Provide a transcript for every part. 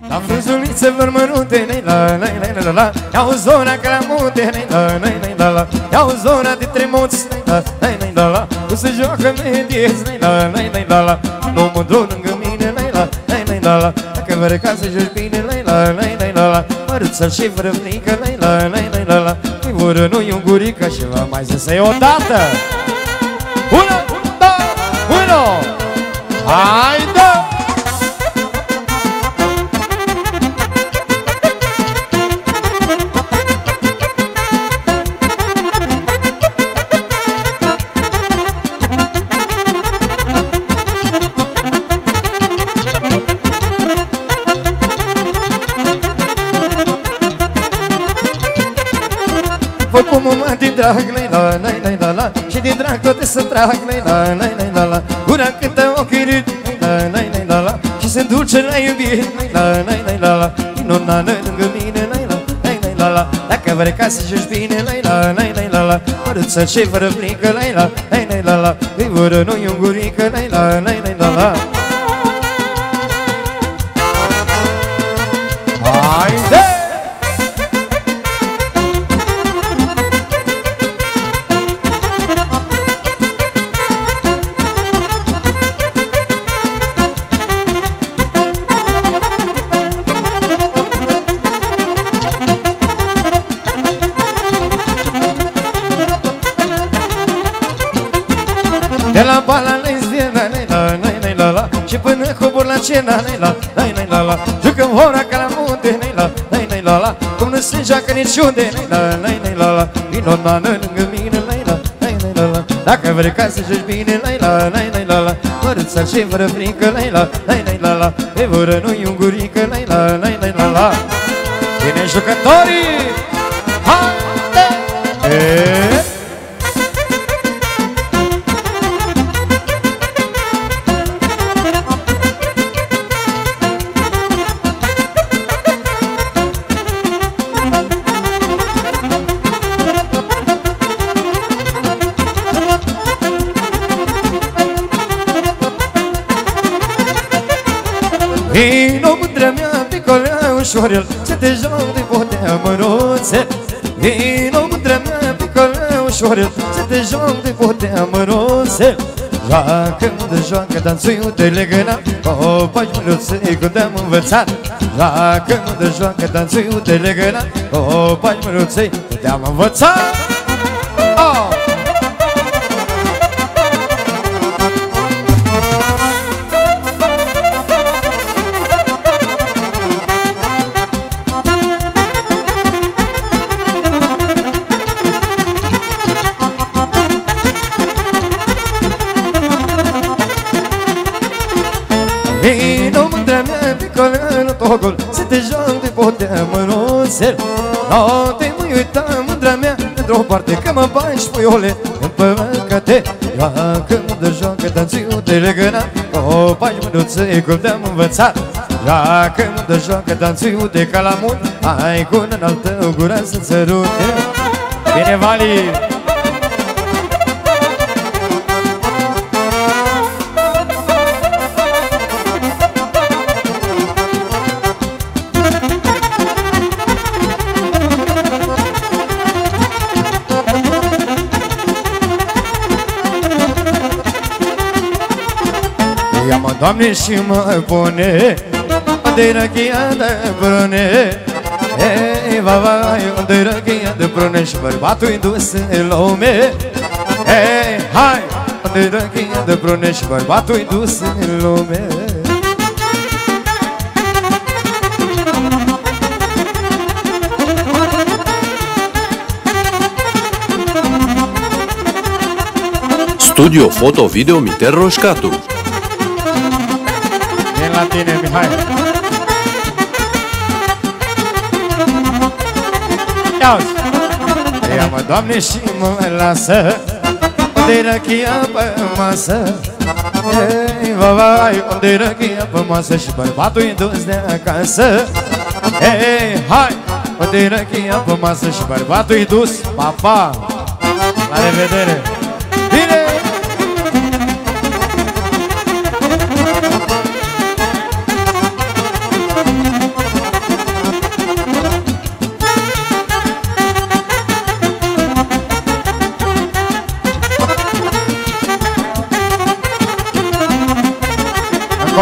La frunzuliță vor mărunte, la iau zona că la munte, la iau zona dintre munți, la nu se joacă mediez, la nu mândru lângă mine, la dacă vă ca să joci bine, la măruță și vrăvnică, la îi voră nu-i un gurică și vă mai zise odată. 1, 2, 1, haide! Fă cum mă din drag, la și din drag toate să trag, la gura cântă ochii râd, la și se dulce la iubire, la minunană lângă mine, la dacă vrei ca să joci bine, la măruță și fără plică, la îi voră nu-i un gurică, la haide! De la bala lesbiană, la și până cobor la cena, la jucăm hora ca la munte, la cum nu se joacă niciunde, la minunană lângă mine, la dacă vrei ca să joci bine, la măruța și fără frică, la e voră nu-i un gurică, la bine jucătorii, haide! Vino mândrea mea, picolea ușorel, să te joc de potea măruțe. Vino mândrea mea, picolea ușorel, să te joc de potea măruțe. Joacă-mă de joacă, danțuiu te legăna, copaci măruței că te-am învățat. Joacă-mă de joacă, danțuiu te legăna, copaci măruței că te-am învățat. Vino mândrea mea, picolea togol, să te joc de potea măruțel. Nu te voi uita, mândrea mea, într-o parte, că mă bagi, puiole, în păcate. Joacă-mă de joacă, danțuiu de legăna, copaci măruței, cum te-am învățat. Joacă-mă de joacă, danțuiu de calamut, hai cu în altă gura să-ți sărute. Bine, Vali! Ia-mă, Doamne, și mă pune unde-i răchia de prune. Ei, vai, unde-i răchia de prune și bărbatul-i dus în lume. Ei, hai, unde-i răchia de prune și bărbatul-i dus în lume. Studio Foto Video Miter Roșcatu. Vin la tine, Mihai. Ia-uzi! Ia-mă, Doamne, și mă lasă unde-i răchia pe masă. Ei, vai, unde-i răchia pe masă și bărbatul-i dus de acasă. Ei, hai, unde-i răchia pe masă și bărbatul-i dus. Pa, pa! La revedere! Bine!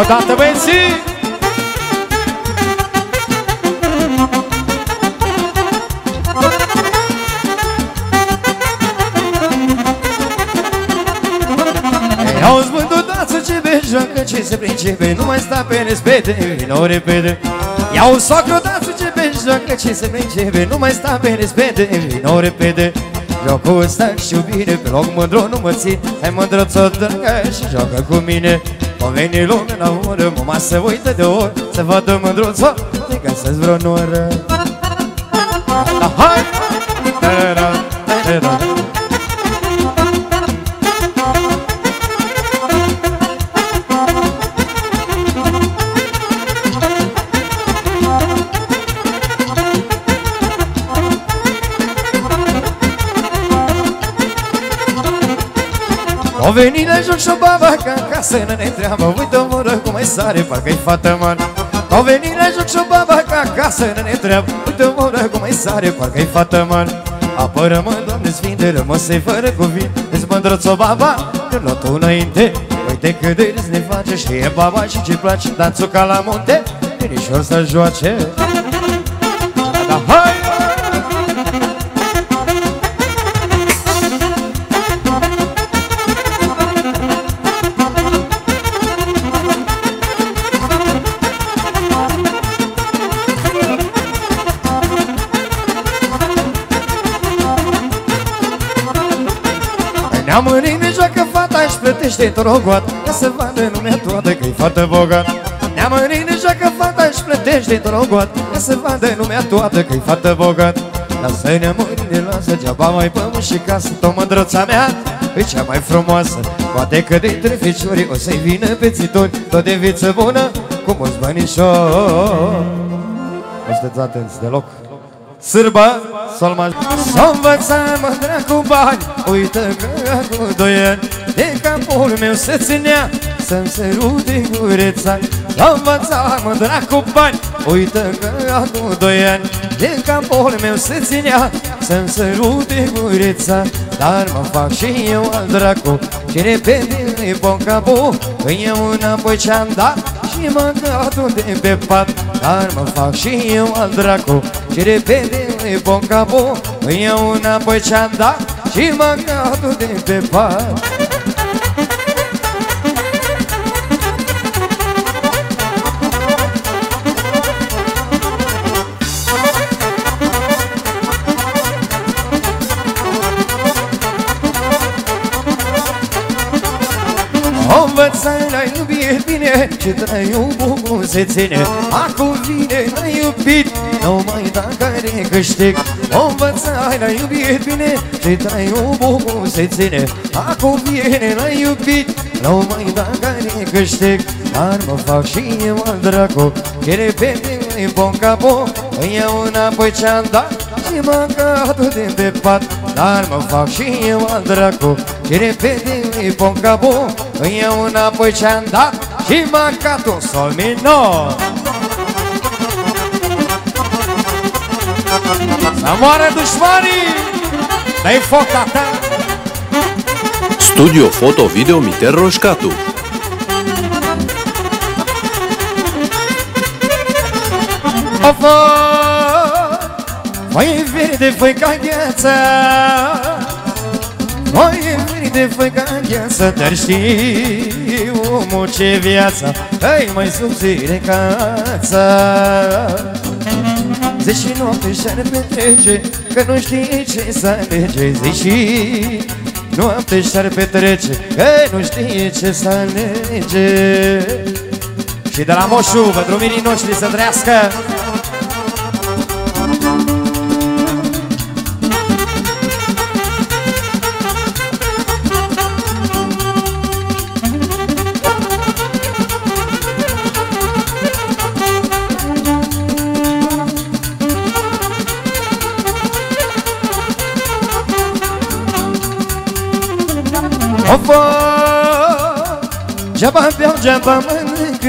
O dată, băieții! Auzi, mândudață, ce vezi, joacă, ce se principe, nu mai sta pe respete, vino repede. Iau socrodață, ce vezi, joacă, ce se principe, nu mai sta pe respete, vino repede. Jocul ăsta știu bine, pe loc mândru nu mă țin, hai mândră-ți-o dragă și joacă cu mine. O veni lume la ură, mama se uită de ori, să vadă mândruțo, te găsesc vreo noră. Hai! O veni la joc și-o baba ca acasă ne întreabă, uite-o mură cum mai sare, parcă-i fată mare. O veni la joc și-o baba ca acasă ne întreabă, uite-o mură cum mai sare, parcă-i fată mare. Apără-mă, Doamne Sfinte, rămăsei fără cuvinte, îți mândră-ți-o baba, că luat tu înainte. Uite cât de râs ne face, știe baba și ce place, danțul ca la munte, linișor să joace. Da, hai! Neamările joacă fata și plătește torogoat, ca să vadă lumea toată că-i fată bogat. Neamările joacă fata și plătește torogoat, ca să vadă lumea toată că-i fată bogat. Lasă neamările, lasă geaba mai pământ și casă, tot mândrăța mea e cea mai frumoasă. Poate că dintre feciorii o să-i vină pețitori, tot de viță bună, cu mulți bănișori. Nu sunteți atenți deloc. Sârbă, sol major. S-o învățat mândra cu bani, uită că acum 2 ani de capul meu se ținea să-mi sărute gureța. S-o învățat mândra cu bani, uită că acum 2 ani de capul meu se ținea să-mi sărute gureța. Dar mă fac și eu al dracu și repede îi pun capul, îi iau înapoi ce-am dat și mă gătu de pe pat. Dar mă fac și eu al dracu și repede îi pun capul, îi iau înapoi ce-am dat și mă gătu de pe pat. O învățai la iubit bine și trăiul bun se ține. Acum vine la iubit, nu mai da care câștig. O învățai la iubit bine și trăiul bun se ține. Acum vine la iubit, nu mai da care câștig. Dar mă fac și eu al dracu și repede îi pun capul, îi iau înapoi ce-am dat și mă gătu de pe pat. Dar mă fac și eu al dracu și repede îi pun capul, îi iau înapoi ce-am dat și mă gătu sol minor. Să moară dușmanii, dă-i foc tata. Studio Foto Video Miter Roșcatu. Foaie verde, foi ca gheața, foaie verde, foi ca gheața, dar știu, omul, ce viața ai mai subțire cața. Zi și noapte și-ar petrece, că nu știi ce să alege. Zi și noapte și-ar petrece, că nu știi ce să alege. Și de la moșu, vădruminii noștri să trăiască. Geaba beau, geaba mănânc,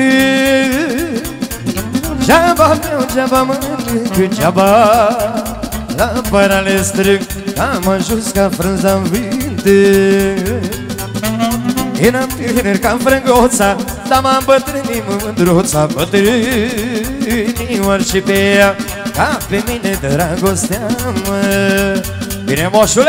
geaba beau, geaba mănânc, geaba la părale strâng, am ajuns ca frunza-n vinte. Eram tânăr ca frângoța, Dar m-am bătrânit mândruța, bătrânioar și pe ea, ca pe mine dragostea, mă. Bine, moșule!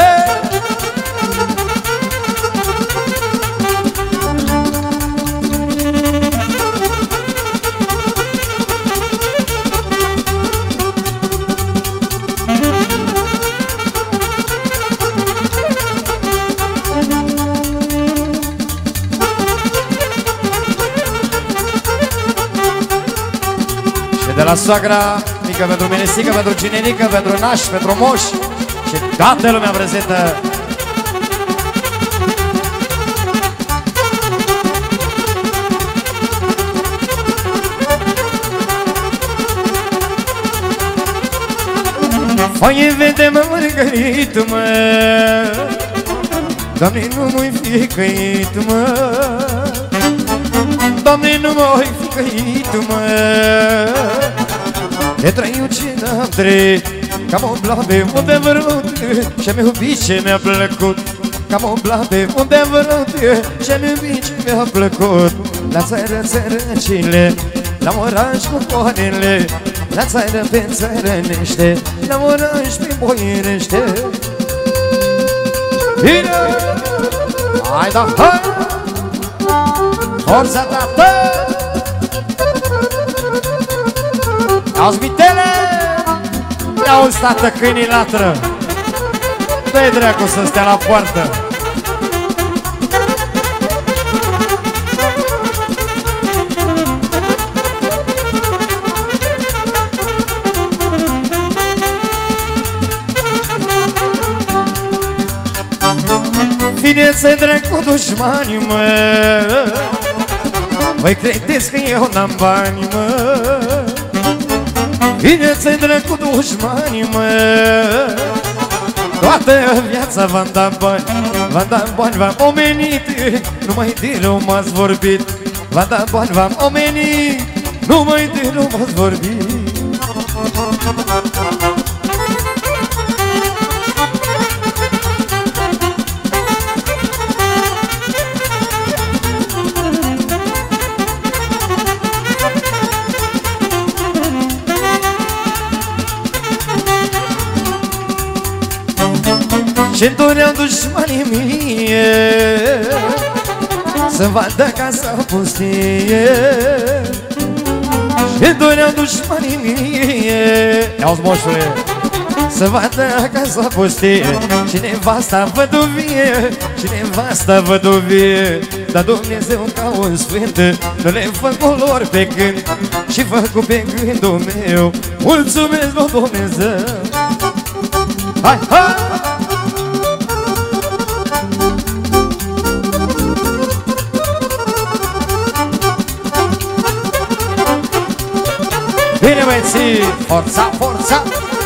De la soacra mică pentru minesică, pentru cinerică, pentru naș, pentru moș și toată lumea prezentă. Foaie vede mă mărgărit, mă, Doamne, nu mă-i fi căit, mă, Doamne, nu mă-i fi căit, mă. De trăiu ce n-am trăit, cam o blabe unde vrut, ce-mi iubit, ce mi-a plăcut. Cam o blabe unde vrut, ce-mi iubit, ce mi-a plăcut. La țară țărăcile, la oraș cu poanele, la țară pe țărănește, la oraș pe boierește. Bine! Hai da, hai! Forța ta, bă! Auzi, vitele! Ia-uzi, tată, câinii latră! Dă-i dracu să stea la poartă! Vine-ți-i dracu dușmanii, mă! Voi credeți că eu n-am bani, mă? Vine-ți-i dracu dușmanii, mă! Toată viața v-am dat bani, v-am dat bani, v-am omenit, numai de rău m-ați vorbit. V-am dat bani, v-am omenit, numai de rău m-ați vorbit. Și-mi doreau dușmanii mie să vadă casa pustie. Și-mi doreau dușmanii mie, ia-uzi, moșule, să vadă casa pustie. Și nevasta văduvie, și nevasta văduvie. Dar Dumnezeu ca un sfânt nu le făcu lor pe gând și făcu pe gândul meu. Mulțumesc, lui Dumnezeu. Hai, hai! Bine, băieții, forța, forța!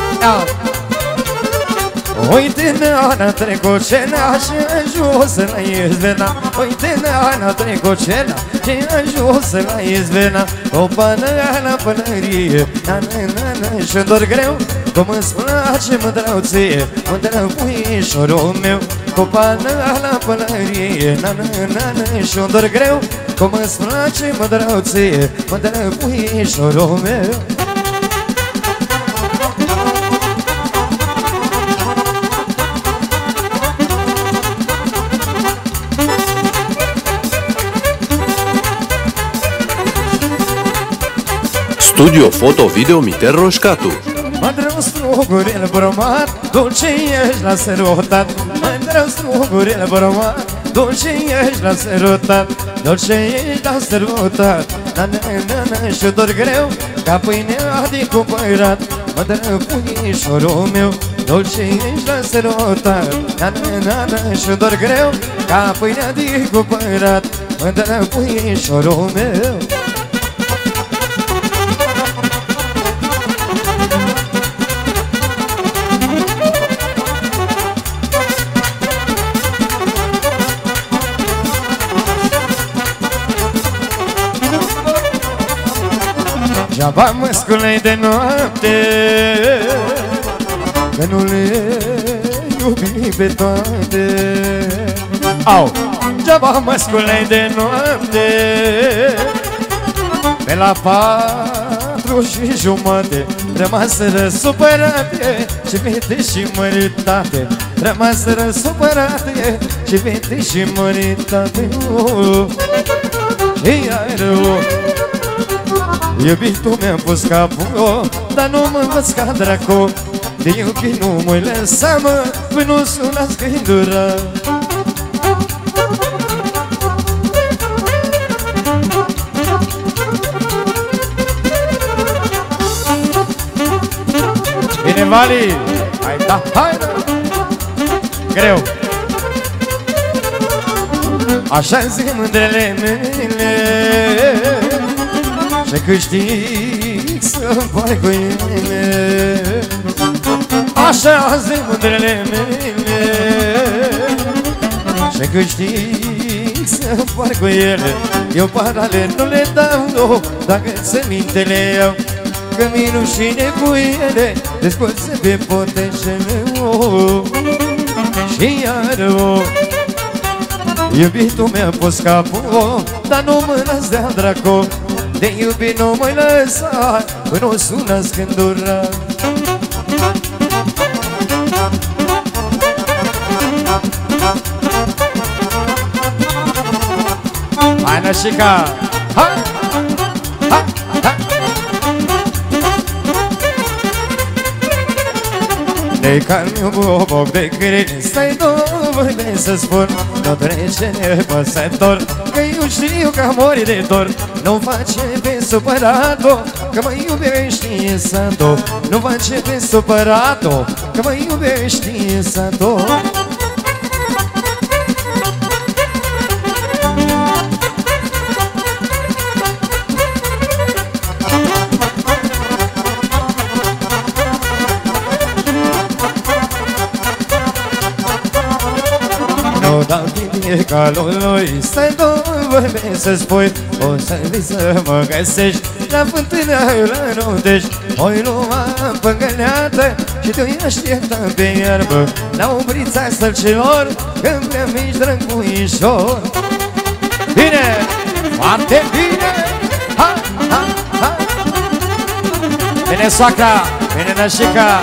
Uite, n-a trecut cena și-a ajuns la izvena. Uite, n-a trecut cena și-a ajuns la izvena. O pană la pălărie, na-na-na-na, și-mi dor greu, cum îți place mândrăuție, mândrăpuișorul meu. O pană la pălărie, na-na-na-na, și-mi dor greu, cum îți place mândrăuție, mândrăpuișorul meu. Studio foto-video Miter Roșcatu. Mândrău strugurel bromat, dulce ești la sărutat. Mândrău strugurel bromat, dulce ești la sărutat. Dulce ești la sărutat, na-na-na-na, și-o dor greu ca pâinea de cumpărat. Mândrău puișorul meu, dulce ești la sărutat, na-na-na-na, și-o dor greu ca pâinea de cumpărat. Mândrău puișorul meu. Degeaba mă sculei de noapte, că nu le iubi pe toate. Au! Geaba mă sculei de noapte Pe la 4:30 rămaseră supărate Și fete și măritate Rămaseră supărate Și fete și măritate Și iară iubitul mi-a pus capul Dar nu mă învăț ca dracu De iubit nu mă-i lăsa, mă Până nu sunați că-i dura Bine, Vali! Hai da, hai da! Greu! Așa zic mândrele mele Și câștig să-mi pai cu ele Așa zic mândrele mele Și câștig să-mi pai cu ele Eu paralel nu le dau Dacă țămintele iau Că mi-i rușine cu ele Descolțe pe potecele Și iară iubitul mi-a pus capul Dar nu mă las de-a dracu De iubit nu mă-i lăsa Până o sună scândura Hai, Nășica! Hai! Hai! Hai! De calmiu boboc de câini Stai dovăde să spun Nu trece nepăsător Că eu știu că mori de dor Nu face pe supărat-o Că mă iubești să-o Nu face pe supărat-o Că mă iubești să-o Nu dau tine calului Stai dovăde să spui O să vii să mă găsești La fântână la Rodești O-i lua păgăleată Și tu-i așteptăm pe iarbă La umbrița sălcilor Când prea mici drăguișor Bine! Foarte bine! Ha, ha, ha! Bine, soacra! Bine, Nășica!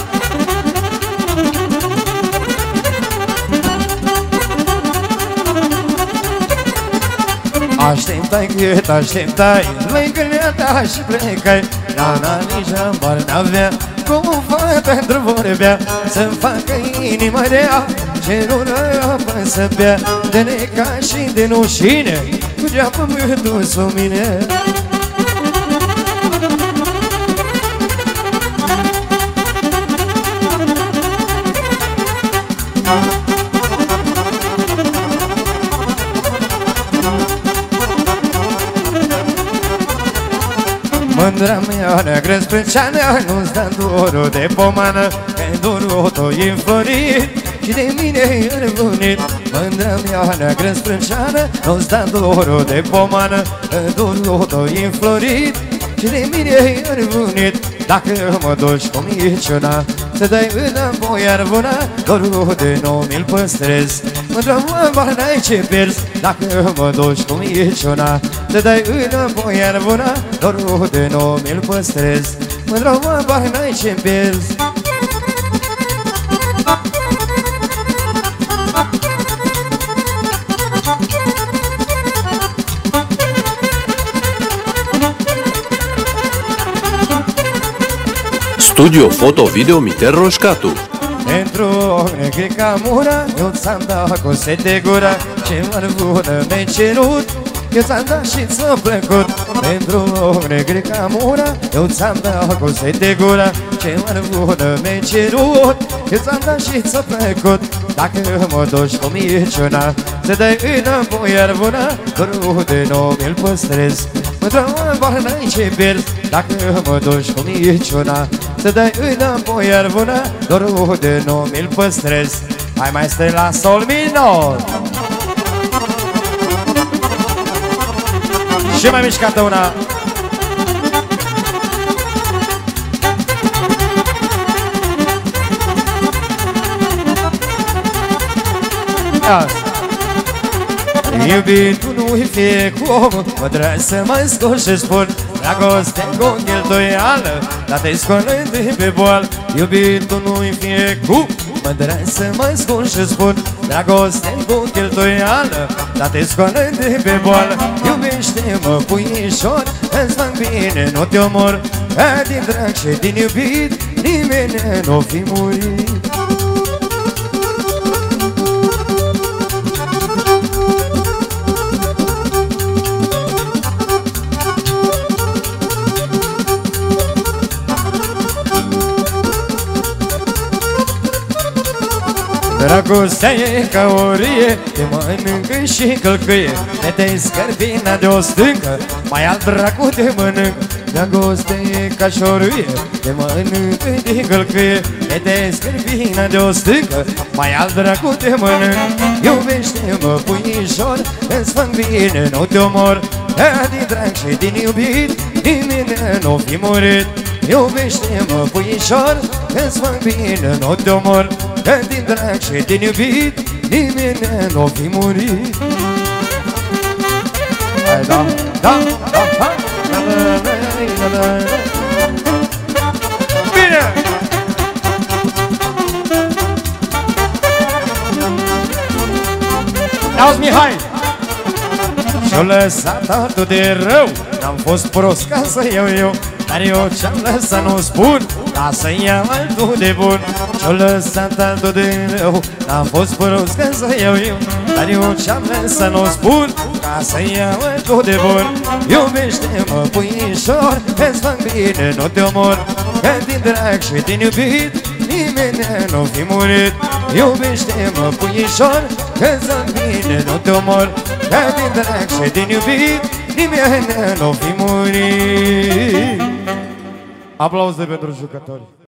Așteptai cât așteptai Lângă ta și plecai Nana nici ambar n-avea Cum o fac pentru vorbea Să-mi facă inima rea Ce nu răpă să bea De neca și de nușine Cu geapă mă dus o mine Mândra mea neagră sprânceană Nu-ți dă dorul de pomană Că dorul tău-i înflorit Și de mine îrbunit Mândra mea neagră sprânceană Nu-ți dă dorul de pomană Că dorul tău-i înflorit Și de mine îrbunit Dacă mă duci cu minciuna Să dai înapoi arvuna Dorul de nou mi-l păstrez Mândra mă n-ai ce pierzi Dacă mă duci cu minciuna Să dai înapoi arvuna Dorul de nou mi-l păstrez Mândra mă n-ai ce pierzi Studio Foto-Video Miter Roșcatu. Pentru o negrica mura Eu ți-am dat cu sete gura Ce mărvună mi-ai cerut Eu ți-am dat și ți-a plăcut Pentru o negrica mura Eu ți-am dat cu sete gura Ce mărvună mi-ai cerut Eu ți-am dat și ți-a plăcut Dacă mă duci cu minciuna Să dai înapoi arvuna Dorul de nou mi-l păstrez Mândra mă n-ai ce pierzi Dacă mă duci cu minciuna Să dai înapoi arvuna Dorul de nou mi-l păstrez Hai mai stai la sol minor Și mai mișcată una Ia. Iubitul nu-i fie cum Mă să mă scot și spun Dragoste cu cheltuială Dar te scolând pe boală Iubitul nu-i fie cum Mă să mă scot și spun Dragoste cu cheltuială Dar te scolând pe boală Iubește-mă, puișor Îți fac bine, nu te omor Din drag și din iubit Nimeni n-o fi murit. Dragostea e ca o rie, te mănâncă și călcâie. Te scărpina de o stâncă, mai alt dracu te mănâncă. Dragostea e ca și o rie, te mănâncă de călcâie. Te scărpina de o stâncă, mai alt dracu te mănâncă. Iubește-mă, puișor, îți fac bine, nu te omor. Din drag și din iubit, nimeni n-o fi murit. Iubește-mă, puișor, îți fac bine, nu te omor. Din drag și din iubit, nimeni n-o fi murit. Hai, da, da, da, ha, bine! Auzi, Mihai! Și-o lăsat altul de rău, n-am fost prost ca să iau eu. Dar eu ce-am lăsat nu spun, ca să iau altul de bun. Și-o lăsat altul de rău, n-am fost prost ca să iau eu. Dar eu ce-am lăsat nu spun, ca să iau altul de bun. Iubește-mă, puișor, îți fac bine, nu te omor. Că din drag și din iubit, nimeni n-o fi murit. Iubește-mă, puișor, îți fac bine, nu te omor. Că din drag și din iubit, nimeni n-o fi murit. Aplauze pentru jucători.